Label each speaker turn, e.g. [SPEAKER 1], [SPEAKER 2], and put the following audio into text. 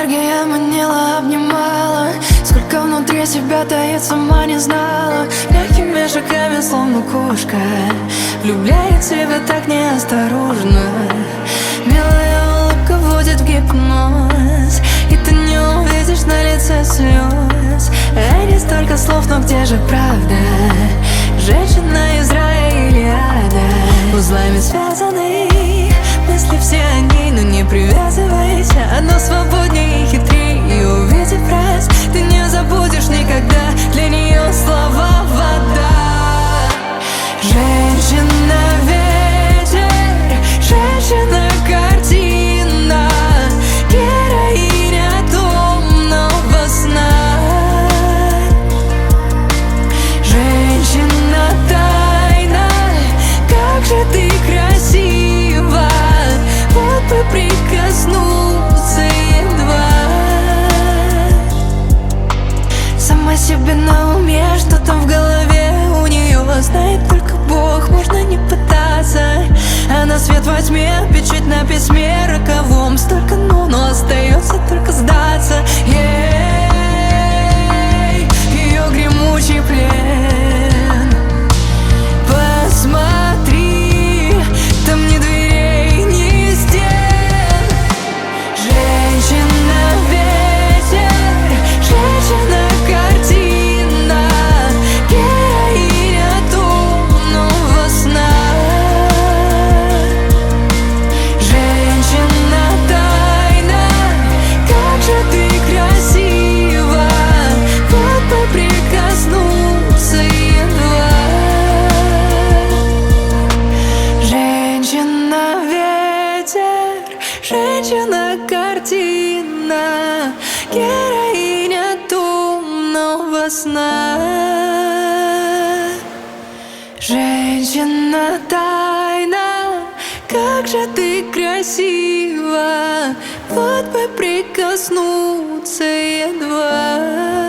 [SPEAKER 1] энергия манила, обнимала. Сколько внутри себя таит, сама не знала. Мягкими шагами, словно кошка, влюбляет себя так неосторожно. Милая улыбка вводит в гипноз, и ты не увидишь на лице слез. Не столько слов, но где же правда? Женщина из рая или ада? Узлами связаны мысли все о ней, но не привязывайся. Она свободнее и хитрее, и увидев раз, ты не забудешь никогда. Для нее слова вода. Женщина-ветер, женщина-картина, героиня томного сна. Женщина-тайна, как же ты красива, вот бы прикоснуться едва. Сама себе на уме, что-то в голове у нее знает только Бог, можно не пытаться. Она свет во тьме, печать на письме роковом. Столько но остается только сдаться. Ее гремучий плен. Посмотри, там ни дверей, ни стен. Женщина-ветер, женщина-картина, героиня томного сна. Женщина-тайна, как же ты красива, вот бы прикоснуться едва. Женщина-ветер, женщина-картина, героиня томного сна. Женщина-тайна, как же ты красива, вот бы прикоснуться едва.